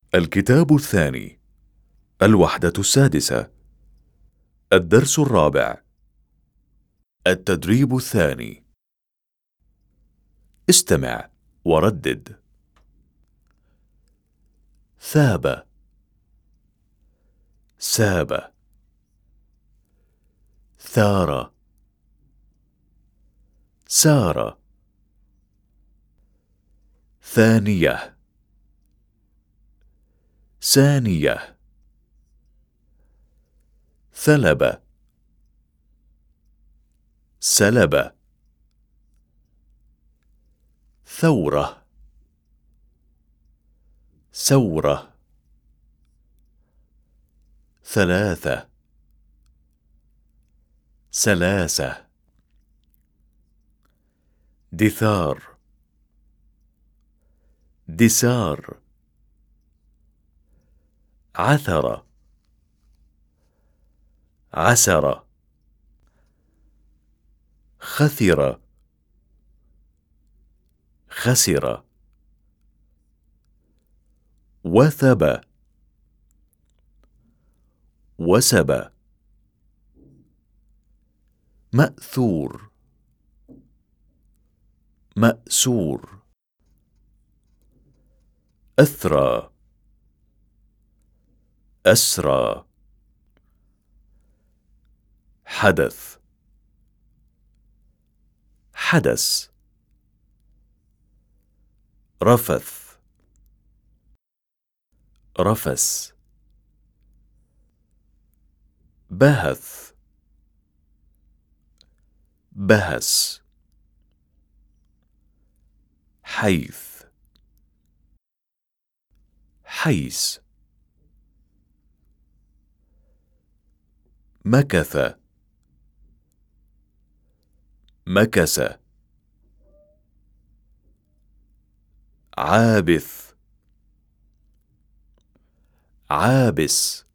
الكتاب الثاني، الوحدة السادسة، الدرس الرابع، التدريب الثاني. استمع وردد. ثاب، ساب، ثار، سار، ثانية، ثانية، ثلب، سلب، ثورة، ثورة، ثلاثة، سلاسة، دثار، دسار، عثر، عسر، خثر، خسر، وثب، وسب، مأثور، مأسور، أثرى، أسرى، حدث، حدث، رفث، رفس، بهث، بهس، حيث، حيث، مكث، مكس، عابث، عابس،